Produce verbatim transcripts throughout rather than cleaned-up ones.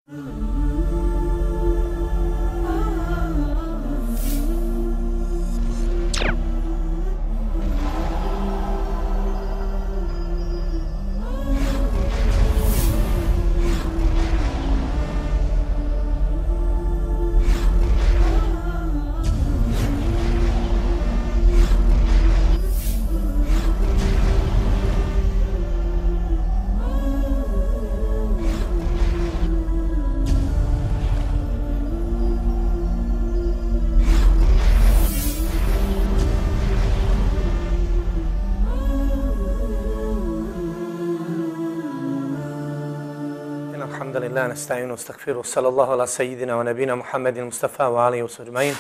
الحمد لله نستعين ونستغفره وصلى الله على سيدنا ونبينا محمد المصطفى وعليه وصحبه أجمعين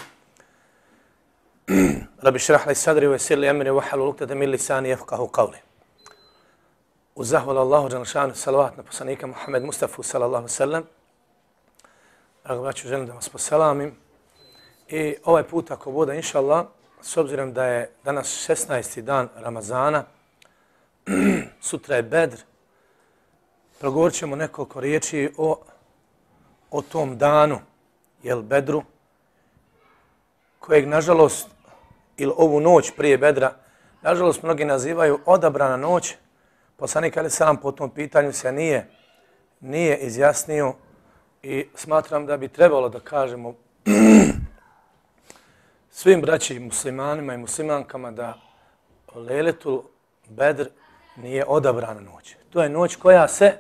رب اشرح لي صدري ويسر لي أمري واحلل عقدة من لساني يفقهوا قولي. Uz zahvalu Allahu dželle šanu salavat na poslanika Muhammed Mustafa sallallahu alejhi ve sellem. Drago braćo, želim da vas poselamim. I ovaj put ako bude inshallah, s obzirom da je danas šesnaesti dan Ramazana, sutra je Bedr, progovorit ćemo nekoliko riječi o, o tom danu, jel Bedru, kojeg nažalost, ili ovu noć prije Bedra, nažalost mnogi nazivaju odabrana noć. Poslanik alejhi selam po tom pitanju se nije, nije izjasnio i smatram da bi trebalo da kažemo svim braći muslimanima i muslimankama da Lejletul Bedr nije odabrana noć. To je noć koja se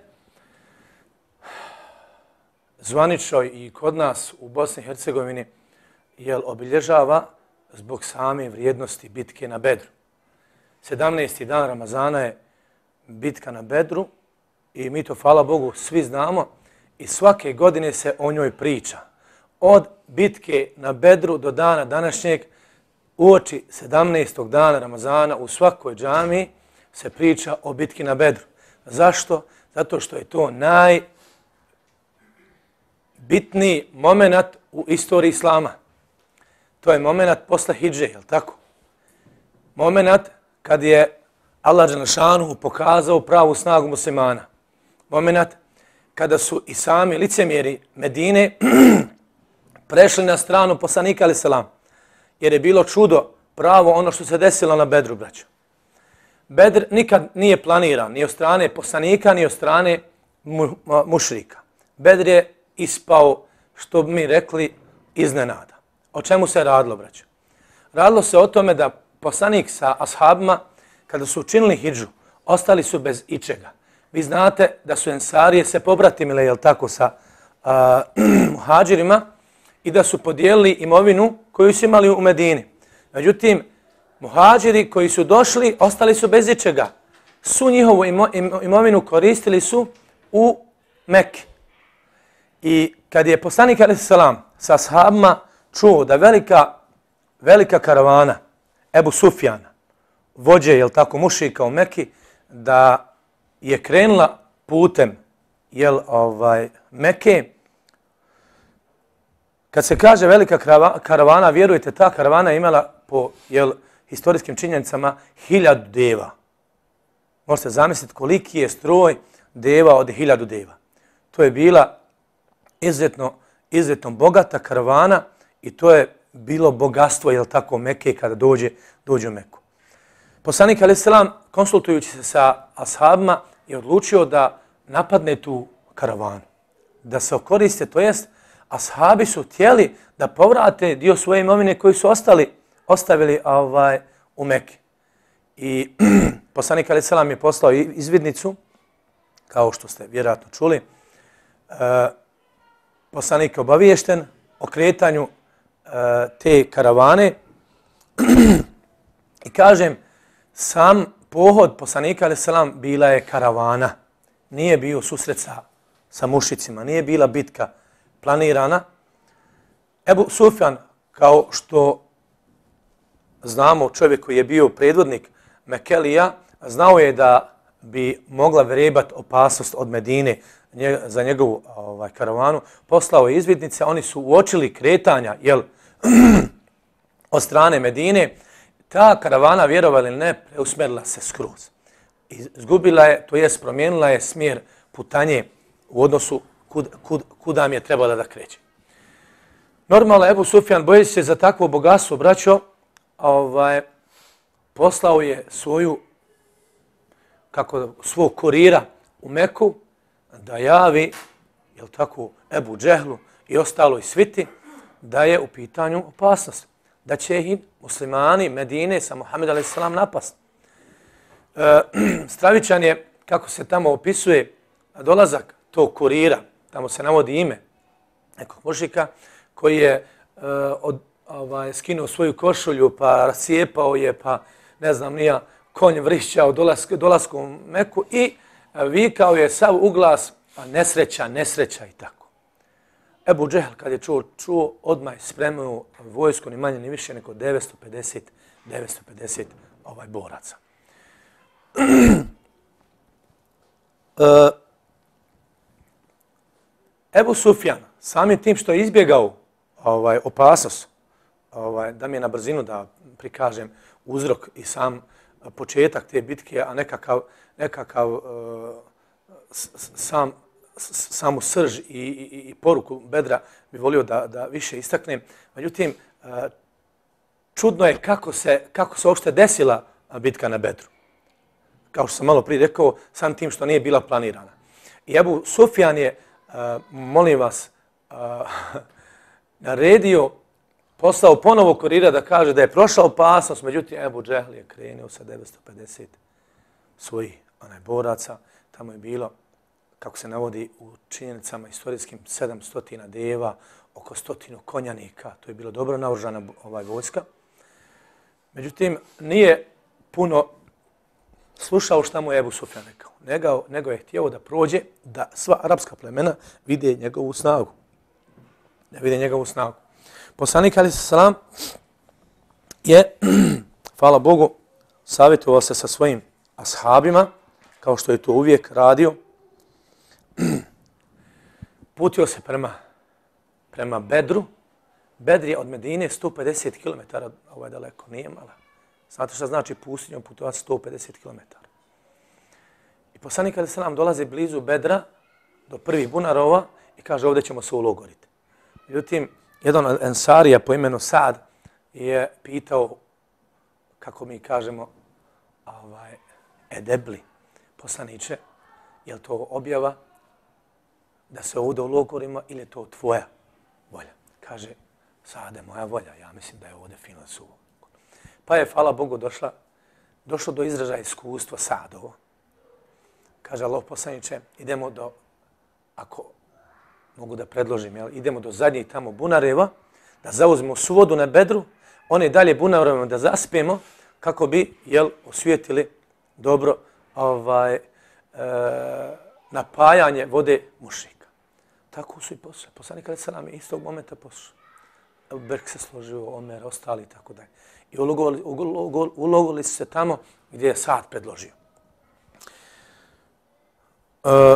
zvanično i kod nas u Bosni i Hercegovini jel obilježava zbog same vrijednosti bitke na Bedru. sedamnaesti dan Ramazana je bitka na Bedru i mi to, hvala Bogu, svi znamo i svake godine se o njoj priča. Od bitke na Bedru do dana današnjeg, uoči sedamnaestog dana Ramazana u svakoj džamiji se priča o bitki na Bedru. Zašto? Zato što je to najbitniji moment u istoriji Islama. To je moment posle hidže, je li tako? Moment kad je Allah dželle šanuhu pokazao pravu snagu muslimana. Moment kada su i sami licemjeri Medine prešli na stranu poslanika alejhi selam, jer je bilo čudo pravo ono što se desilo na Bedru, braćo. Bedr nikad nije planiran ni od strane poslanika, ni od strane mu, mušrika. Bedr je ispao, što bi mi rekli, iznenada. O čemu se radilo, braćo? Radilo se o tome da poslanik sa ashabima, kada su učinili hidžu, ostali su bez ičega. Vi znate da su ensarije se pobratimile, jel tako, sa uh, muhađirima i da su podijelili imovinu koju su imali u Medini. Međutim, muhađiri koji su došli, ostali su bez ičega. Su njihovu imo, imovinu koristili su u Mekke. I kad je poslanik alejhi selam sa ashabima čuo da velika, velika karavana Ebu Sufjana, vođe, jel tako, mušrika u Meki, da je krenula putem, jel, ovaj, Meke. Kad se kaže velika karavana, vjerujete, ta karavana je imala po, jel, historijskim činjenicama hiljadu deva. Možete zamisliti koliki je stroj deva od hiljadu deva. To je bila izuzetno, izuzetno bogata karavana i to je bilo bogatstvo, jel tako, Meke kada dođe, dođe u Meku. Poslanik alejhi selam, konsultujući se sa ashabima, je odlučio da napadne tu karavanu, da se okoriste, to jest ashabi su htjeli da povrate dio svoje imovine koji su ostali, ostavili ovaj, u Meki. I poslanik alejhi selam je poslao izvidnicu, kao što ste vjerojatno čuli. E, poslanik je obaviješten o kretanju e, te karavane i kažem, sam pohod poslanika alejhi selam bila je karavana. Nije bio susret sa, sa mušicima, nije bila bitka planirana. Ebu Sufjan, kao što znamo, čovjek koji je bio predvodnik Mekelija, znao je da bi mogla vrebat opasnost od Medine za njegovu ovaj, karavanu. Poslao je izvidnice, oni su uočili kretanja, jel, od strane Medine. Ta karavana, vjerovali ili ne, preusmerila se skroz. Izgubila je, to jest promijenila je smjer putanje u odnosu kud, kud, kuda mi je trebala da kreće. Normalno, Ebu Sufjan, bojeći se za takvo bogatstvo, braćo, ovaj, poslao je svoju, kako, svog kurira u Meku da javi, jel tako, Ebu Džehlu i ostaloj sviti, da je u pitanju opasnost, da će ih muslimani Medine sa Muhammed alejhi selam napast. E, stravičan je, kako se tamo opisuje, dolazak tog kurira, tamo se navodi ime nekog mušika koji je e, od, ovaj, skinuo svoju košulju, pa rascijepao je, pa ne znam nija, konj vrišćao dolask, dolaskom u Meku i vikao je sav uglas, nesreća, nesreća i tako. Ebu Džehl kad je čuo, čuo odmah spremio vojsku ni manje ni više nego devetsto pedeset ovaj, boraca. e, Ebu Sufjan, samim tim što je izbjegao ovaj, opasnost, ovaj, da mi je na brzinu da prikažem uzrok i sam početak te bitke, a nekakav, nekakav uh, sam, samu srž i, i, i poruku Bedra bi volio da, da više istaknem. Međutim, uh, čudno je kako se, kako se uopšte desila bitka na Bedru. Kao što sam malo prije rekao, sam tim što nije bila planirana. I Ebu Sufjan je, uh, molim vas, uh, naredio, poslao ponovo kurira da kaže da je prošla opasnost, međutim Ebu Džehl je krenuo sa devetsto pedeset svojih onaj, boraca. Tamo je bilo, kako se navodi u činjenicama istorijskim, sedamsto deva, oko stotinu konjanika. To je bilo dobro naoružana ovaj vojska. Međutim, nije puno slušao šta mu je Ebu Sufjan rekao. Nego, nego je htio da prođe, da sva arapska plemena vide njegovu snagu. Da vide njegovu snagu. Poslanik alejhi selam je, hvala Bogu, savjetovao se sa svojim ashabima, kao što je to uvijek radio. Putio se prema, prema Bedru. Bedr je od Medine sto pedeset kilometara, ovo je daleko, nije malo. Znate šta znači pustinjom putovati sto pedeset kilometara. I poslanik alejhi selam dolazi blizu Bedra, do prvih bunarova i kaže ovdje ćemo se ulogoriti. Međutim, jedan od ensarija po imenu Sad je pitao, kako mi kažemo, ovaj, edebli, poslaniče, je li to objava da se ovdje ulogorimo ili je to tvoja volja? Kaže, Sade, moja volja, ja mislim da je ovdje fino su. Pa je, hvala Bogu, došla, došlo do izražaja iskustva Sadovo. Kaže, Allah poslaniče, idemo do, ako mogu da predložim, jel? Idemo do zadnjih tamo bunareva, da zauzmemo suvodu na Bedru, one dalje bunarevima da zaspijemo, kako bi, jel, osvijetili dobro ovaj, e, napajanje vode mušrika. Tako su i posle. Poslanik alejhi selam je istog momenta posle. Berk se složio, Omer, ostali i tako dalje. I ulogovali, ulogovali su se tamo gdje je Sad predložio. E,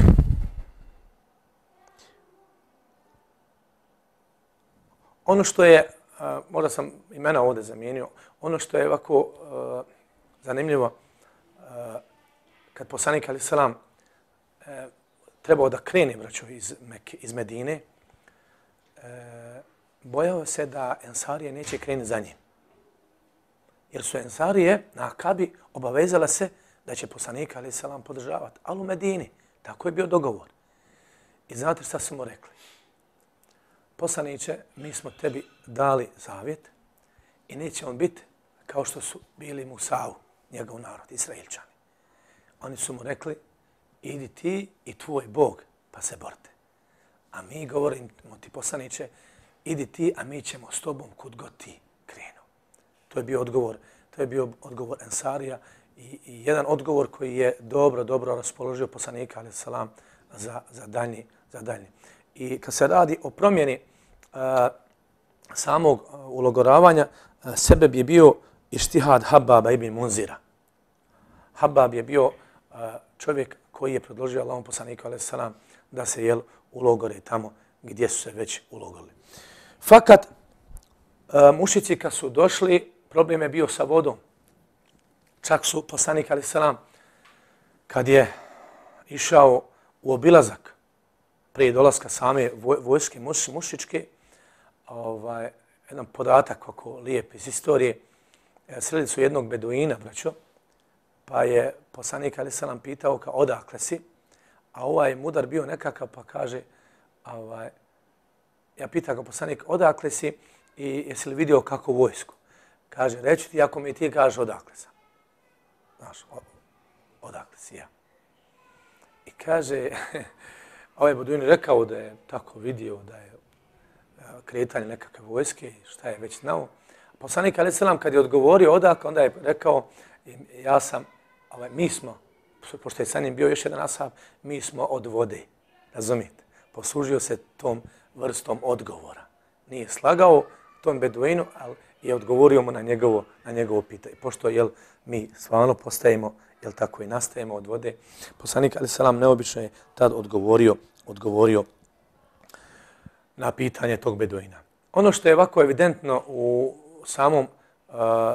Ono što je, uh, možda sam imena ovdje zamijenio, ono što je ovako uh, zanimljivo, uh, kad poslanik alejhi selam uh, trebao da krene, braćo, iz, Mekke, iz Medine, uh, bojao se da ensarije neće krenuti za njim. Jer su ensarije na Akabi obavezala se da će poslanik alejhi selam podržavati, ali u Medini. Tako je bio dogovor. I znate šta su mu rekli? Poslaniče, mi smo tebi dali zavjet i neće on biti kao što su bili Musavu, njegov narod, Israilčani. Oni su mu rekli, idi ti i tvoj Bog, pa se borite. A mi govorimo ti, poslaniče, idi ti, a mi ćemo s tobom kud god ti krenu. To je bio odgovor, to je bio odgovor Ensarija i, i jedan odgovor koji je dobro, dobro raspoložio poslanika, alejhi selam, za, za daljnji, za daljnji. I kad se radi o promjeni uh, samog uh, ulogoravanja, uh, sebeb je bio ištihad Hababa ibn Munzira. Habab je bio uh, čovjek koji je predložio Allahom poslaniku alejhi selam da se jel ulogore tamo gdje su se već ulogorili. Fakat uh, mušici kad su došli, problem je bio sa vodom. Čak su poslanik alejhi selam kad je išao u obilazak prije dolaska same vojske mušičke, ovaj, jedan podatak oko lijep iz istorije. Sreli su jednog beduina, braćo, pa je poslanik alejhi selam pitao kao odakle si, a ovaj mudar bio nekakav pa kaže, ovaj, ja pitam ga poslanik odakle si i jesi li vidio kako vojsku? Kaže, reći ti ako mi ti kažeš odakle sam. Znaš, odakle si ja. I kaže, ovaj beduin rekao da je tako vidio da je kretanje nekakve vojske i šta je već znao. Poslanik alejhi selam kad je odgovorio odakle, onda je rekao, ja sam, ovaj, mi smo, pošto je sa njim bio još jedan ashab, mi smo od vode. Razumijete? Poslužio se tom vrstom odgovora. Nije slagao tom beduinu, ali je odgovorio mu na njegovo, na njegovo pitanje. Pošto jel, mi stvarno postajemo, jel tako i nastajemo od vode, poslanik alejhi selam neobično je tad odgovorio, odgovorio na pitanje tog beduina. Ono što je ovako evidentno u samom uh,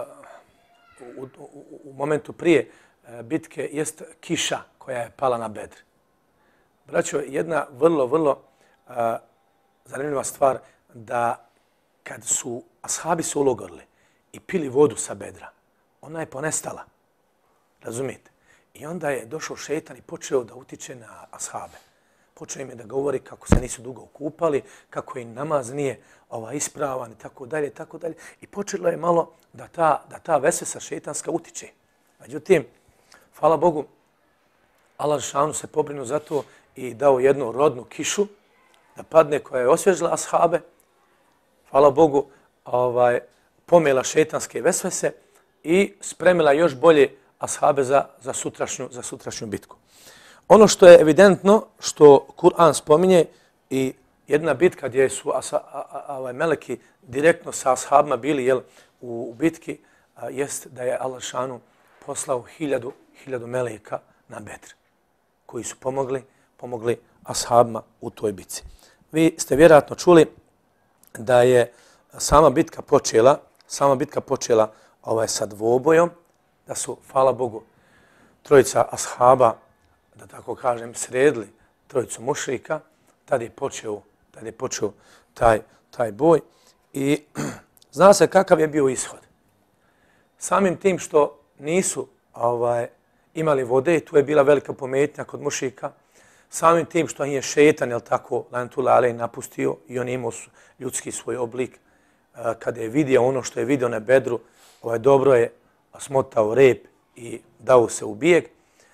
u, u, u momentu prije uh, bitke jest kiša koja je pala na Bedr. Braćo, jedna vrlo, vrlo uh, zanimljiva stvar da kad su ashabi se ulogorili i pili vodu sa Bedra, ona je ponestala. Razumijete? I onda je došao šejtan i počeo da utiče na ashabe. Počeo im je da govori kako se nisu dugo okupali, kako im namaz nije ovaj, ispravan i tako dalje, tako dalje. I počelo je malo da ta, da ta vesvesa šejtanska utiče. Međutim, hvala Bogu, Allah šanu se pobrinuo za to i dao jednu rodnu kišu da padne koja je osvježila ashabe. Hvala Bogu, ovaj, pomela šejtanske vesvese i spremila još bolje ashabe za, za, sutrašnju, za sutrašnju bitku. Ono što je evidentno, što Kur'an spominje i jedna bitka gdje su asa, a, a, a, a, meleki direktno sa ashabima bili jel, u, u bitki, a, jest da je Allah šanu poslao hiljadu, hiljadu meleka na Bedr, koji su pomogli, pomogli ashabima u toj bitci. Vi ste vjerojatno čuli da je sama bitka počela, sama bitka počela ovaj, sa dvobojom, da su, hvala Bogu, trojica ashaba, da tako kažem, sredili trojicu mušrika, tad je počeo, tad je počeo taj, taj boj i zna se kakav je bio ishod. Samim tim što nisu ovaj, imali vode, tu je bila velika pometnja kod mušrika, samim tim što je šetan, jel tako, lanetullah alejhi napustio i on imao ljudski svoj oblik, kada je vidio ono što je vidio na Bedru, ovaj, dobro je smotao rep i dao se u bijeg.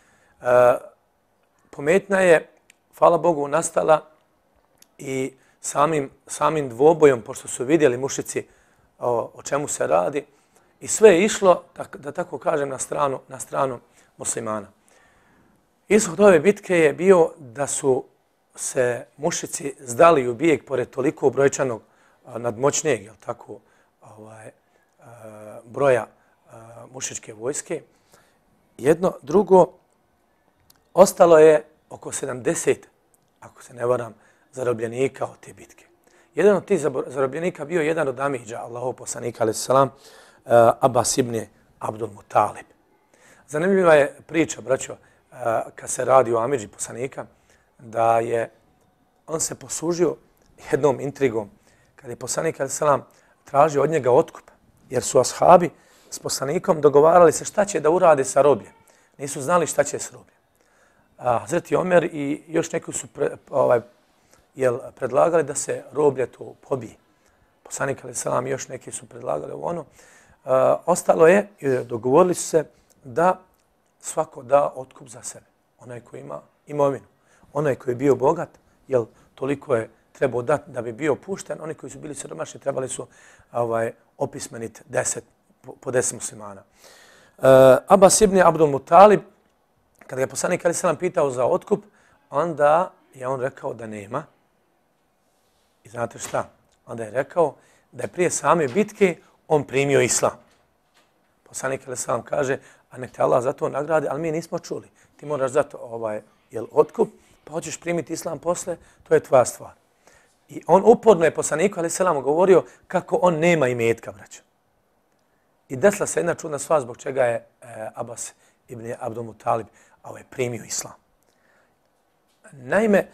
Pometnja je, hvala Bogu, nastala i samim, samim dvobojom, pošto su vidjeli mušici o, o čemu se radi, i sve je išlo, da, da tako kažem, na stranu, na stranu muslimana. Ishod ove bitke je bio da su se mušici zdali u bijeg pored toliko brojčanog nadmoćnijeg, jel tako, ovaj, broja mušičke vojske. Jedno, drugo, ostalo je oko sedamdeset, ako se ne varam, zarobljenika od te bitke. Jedan od tih zarobljenika bio jedan od amidža, Allahov poslanika, alejhi selam, Abbas ibn Abdul Mutalib. Zanimljiva je priča, braćo, kad se radi o amidži poslanika, da je on se poslužio jednom intrigom, kad je poslanik, alejhi selam, tražio od njega otkup, jer su ashabi s poslanikom dogovarali se šta će da urade sa robljem. Nisu znali šta će s robljem. Hazreti Omer i još neki su pre, ovaj, jel, predlagali da se roblje to pobije. Poslanik alejhi selam i još neki su predlagali ono. A, ostalo je, dogovorili su se da svako da otkup za sebe. Onaj koji ima imovinu. Onaj koji je bio bogat, jel, toliko je trebao dati da bi bio pušten. Oni koji su bili siromašni trebali su ovaj, opismeniti deset, po, po deset muslimana. Uh, Abbas ibn Abdul Mutalib, kada je poslanik alejhi selam pitao za otkup, onda je on rekao da nema. I znate šta? Onda je rekao da je prije same bitke on primio islam. Poslanik alejhi selam kaže, a nek te Allah za to nagradi, ali mi nismo čuli. Ti moraš zato ovaj, jel, otkup, pa hoćeš primiti islam posle, to je tvoja stvar. I on uporno je poslaniku alejhi selam govorio kako on nema imetka, braćo. I desila se jedna čudna stvar zbog čega je e, Abbas ibn Abdul Mutalib ovaj, primio islam. Naime,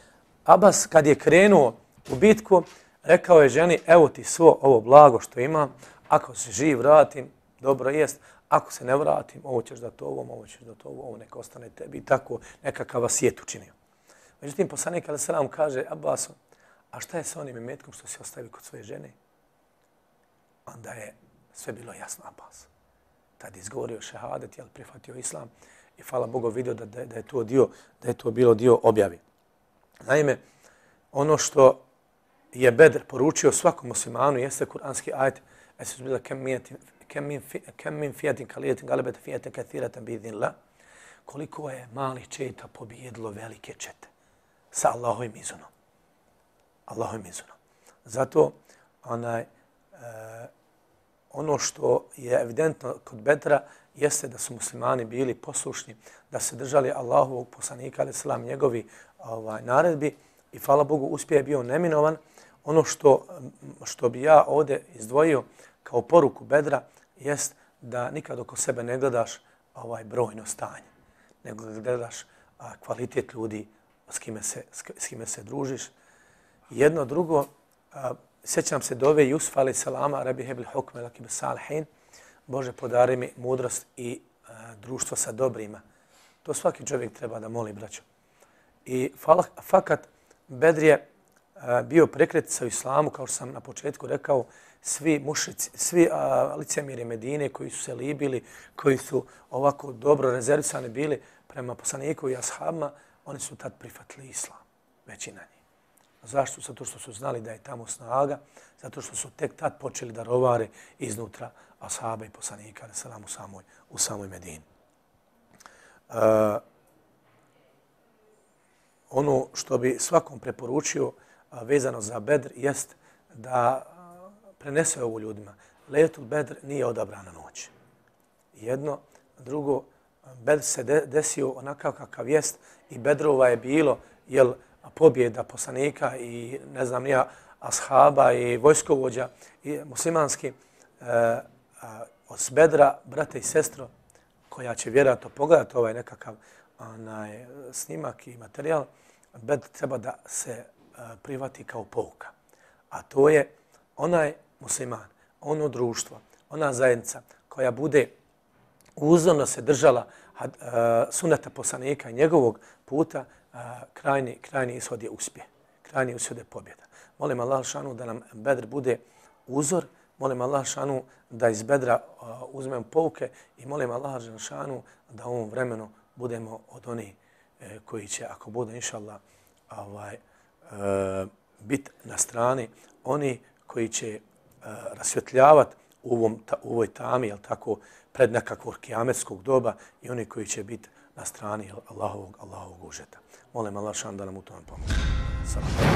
Abbas kad je krenuo u bitku, rekao je ženi, evo ti svo ovo blago što imam, ako se živ vratim, dobro jest, ako se ne vratim, ovo ćeš dati ovom, ovo ćeš dati ovom, ovo neka ostane tebi i tako nekakav vasijet učinio. Međutim, poslanik alejhi selam kaže Abbasu, a šta je sa onim imetkom što si ostavio kod svoje žene? Onda je sve bilo jasno Abbas. Tad je izgovorio šehadet, jel, prihvatio islam i hvala Bogu vidio da, da, da, je to dio, da je to bilo dio objavi. Naime, ono što je Bedr poručio svakom muslimanu jeste kuranski ajet Esu bila kem min fijatin kalijetin galebete fijatin kathiratan biidhnillah. Koliko je malih četa pobijedilo velike čete sa Allahovim izunom. Allahovim izunom. Zato onaj, e, ono što je evidentno kod Bedra jeste da su muslimani bili poslušni, da se držali Allahovog poslanika, alejhi selam, njegovi ovaj, naredbi i hvala Bogu uspjeh je bio neminovan. Ono što, što bi ja ovdje izdvojio kao poruku Bedra jest da nikad oko sebe ne gledaš ovaj brojno stanje, nego da gledaš a, kvalitet ljudi s kime se, s kime se družiš. Jedno drugo, a, sjećam se dove Jusuf alejhi selama, Rabbi hebil hukme laki bis salihin, Bože podari mi mudrost i a, društvo sa dobrima. To svaki čovjek treba da moli, braćo. I fala, fakat Bedr je bio prekretnica u islamu, kao što sam na početku rekao, svi mušici, svi a, licemiri Medine koji su se libili, koji su ovako dobro rezervisani bili prema poslaniku i ashabima, oni su tad prihvatili islam, većina njih. Zašto? Zato što su znali da je tamo snaga, zato što su tek tad počeli da rovare iznutra ashaba i poslanika, alejhi selam, u samoj, u samoj Medini. Uh, ono što bi svakom preporučio vezano za Bedr jest da prenese ovo ljudima. Lejletul Bedr nije odabrana noć. Jedno, drugo, Bedr se de, desio onakav kakav jest i Bedrova je bilo jel, pobjeda poslanika i ne znam nija ashaba i vojskovođa i muslimanski. E, od Bedra, brate i sestro, koja će vjerojatno pogledati ovaj nekakav onaj, snimak i materijal, Bedr treba da se prihvati kao pouka. A to je onaj musliman, ono društvo, ona zajednica koja bude uzorno se držala uh, suneta poslanika i njegovog puta, uh, krajni, krajni ishod je uspjeh. Krajni ishod je pobjeda. Molim Allah šanu da nam Bedr bude uzor, molim Allah šanu da iz Bedra uh, uzmemo pouke i molim Allah šanu da u ovom vremenu budemo od onih uh, koji će, ako bude inšallah, ovaj, Uh, biti na strani oni koji će uh, rasvjetljavati u, ovom, ta, u ovoj tami, jel tako, pred nekakvog kijametskog doba i oni koji će biti na strani jel, Allahovog, Allahovog užeta. Molim Allah šan da nam u tome pomoći. Salam.